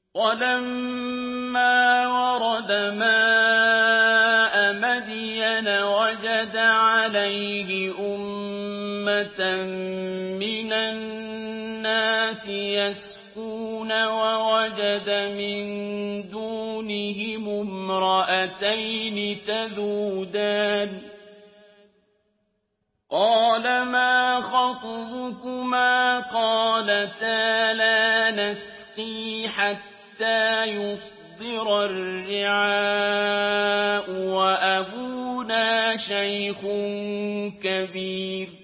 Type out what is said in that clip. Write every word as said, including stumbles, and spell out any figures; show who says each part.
Speaker 1: وَلَمَّا وَرَدَ مَاءَ مَدْيَنَ وَجَدَ عَلَيْهِ أُمَّةً مِّنَ النَّاسِ يَسْقُونَ وَوَجَدَ مِن دُونِهِمُ امْرَأَتَيْنِ تَذُودَانِ ۖ قَالَ مَا خَطْبُكُمَا ۖ قَالَتَا لَا نَسْقِي حَتَّىٰ يُصْدِرَ الرِّعَاءُ وَأَبُونَا شَيْخٌ كَبِيرٌ